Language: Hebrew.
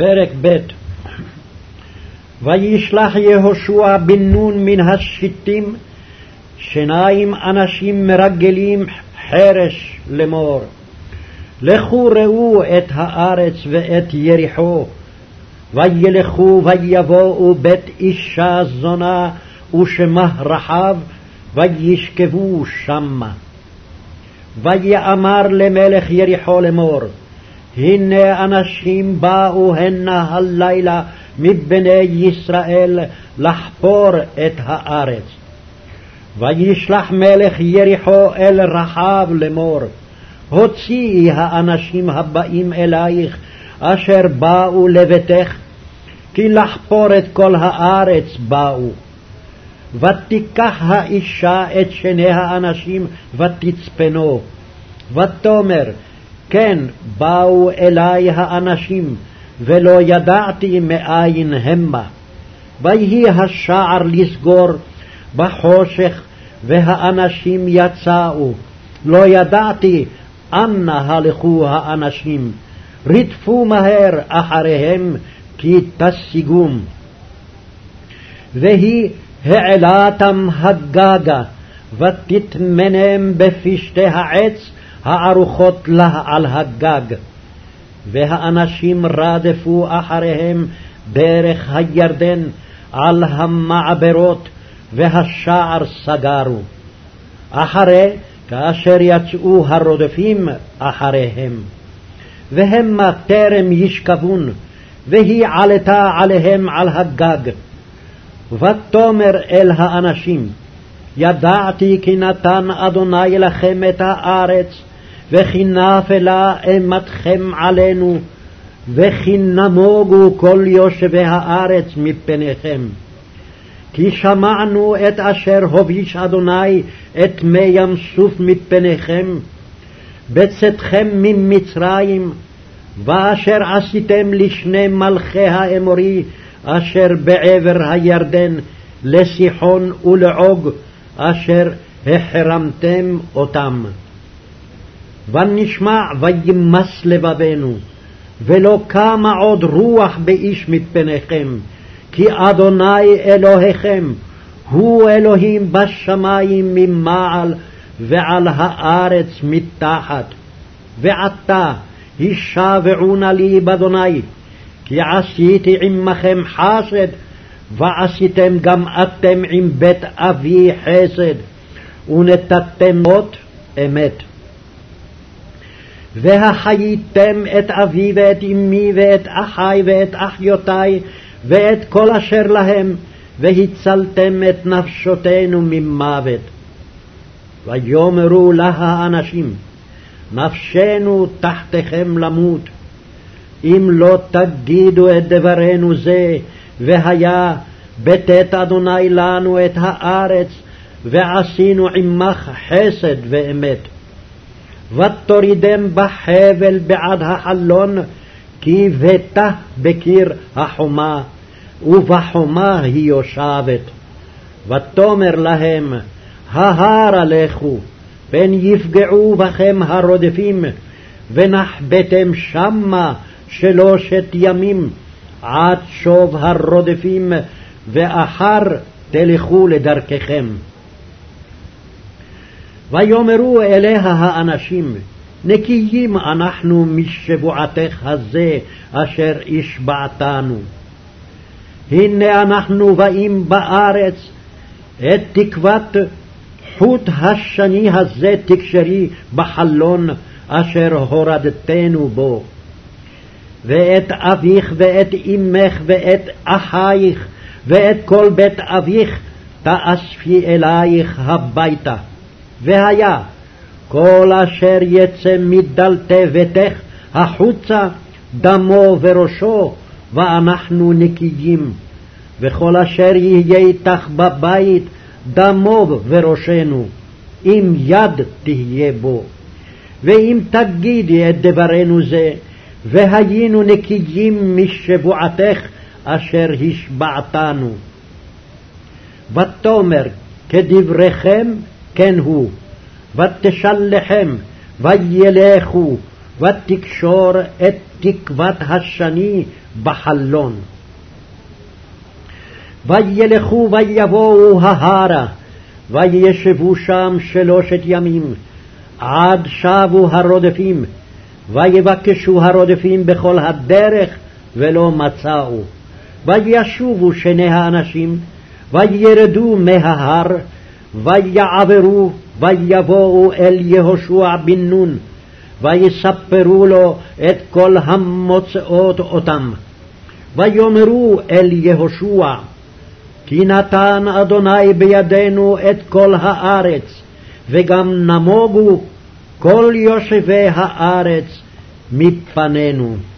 פרק ב'. וישלח יהושע בן נון מן השיטים 2 אנשים מרגלים חרש לאמור, לכו ראו את הארץ ואת יריחו. וילכו ויבואו בית אישה זונה ושמה רחב, וישכבו שמה. ויאמר למלך יריחו לאמור, הנה אנשים באו הנה הלילה מבני ישראל לחפור את הארץ. וישלח מלך יריחו אל רחב לאמור, הוציאי האנשים הבאים אלייך אשר באו לביתך, כי לחפור את כל הארץ באו. ותיקח האישה את 2 האנשים ותצפנו, ותאמר, כן באו אלי האנשים, ולא ידעתי מאין המה. ויהי השער לסגור בחושך, והאנשים יצאו, לא ידעתי אנה הלכו האנשים. רדפו מהר אחריהם, כי תשיגום. והיא העלתם הגגה, ותטמנם בפשתי העץ הערוכות לה על הגג. והאנשים רדפו אחריהם דרך הירדן על המעברות, והשער סגרו. אחרי כאשר יצאו הרודפים אחריהם, והמה טרם ישכבון, והיא עלתה עליהם על הגג. ותאמר אל האנשים, ידעתי כי נתן אדוני לכם את הארץ, וכי נפלה אימתכם עלינו, וכי נמוגו כל יושבי הארץ מפניכם. כי שמענו את אשר הוביש אדוני את מי ים סוף מפניכם, בצאתכם ממצרים, ואשר עשיתם לשני מלכי האמורי אשר בעבר הירדן, לסיחון ולעוג, אשר החרמתם אותם. ונשמע וימס לבבנו, ולא קמה עוד רוח באיש מפניכם, כי אדוני אלוהיכם הוא אלוהים בשמיים ממעל ועל הארץ מתחת. ועתה הישבעו נא לי באדוני, כי עשיתי עמכם חסד, ועשיתם גם אתם עם בית אבי חסד, ונתתם אות אמת. והחייתם את אבי ואת אמי ואת אחי ואת אחיותי ואת כל אשר להם, והצלתם את נפשותינו ממוות. ויאמרו לה האנשים, נפשנו תחתיכם למות, אם לא תגידו את דברנו זה, והיה בתת אדוני לנו את הארץ, ועשינו עמך חסד ואמת. ותורידם בחבל בעד החלון, כי ביתה בקיר החומה, ובחומה היא יושבת. ותאמר להם, ההרה לכו, פן יפגעו בכם הרודפים, ונחבאתם שמה 3 ימים, עד שוב הרודפים, ואחר תלכו לדרככם. ויאמרו אליה האנשים, נקיים אנחנו משבועתך הזה אשר השבעתנו. הנה אנחנו באים בארץ, את תקוות חוט השני הזה תקשרי בחלון אשר הורדתנו בו. ואת אביך ואת אמך ואת אחייך ואת כל בית אביך תאספי אלייך הביתה. והיה כל אשר יצא מדלתי ביתך החוצה, דמו וראשו, ואנחנו נקיים. וכל אשר יהיה איתך בבית, דמו וראשנו, אם יד תהיה בו. ואם תגידי את דברנו זה, והיינו נקיים משבועתך אשר השבעתנו. ותאמר, כדבריכם כן הוא, ותשלחם, וילכו, ותקשור את תקוות השני בחלון. וילכו ויבואו ההרה, וישבו שם 3 ימים, עד שבו הרודפים, ויבקשו הרודפים בכל הדרך, ולא מצאו. וישובו 2 האנשים, וירדו מההר, ויעברו, ויבואו אל יהושע בן נון, ויספרו לו את כל המוצאות אותם. ויאמרו אל יהושע, כי נתן אדוני בידינו את כל הארץ, וגם נמוגו כל יושבי הארץ מפנינו.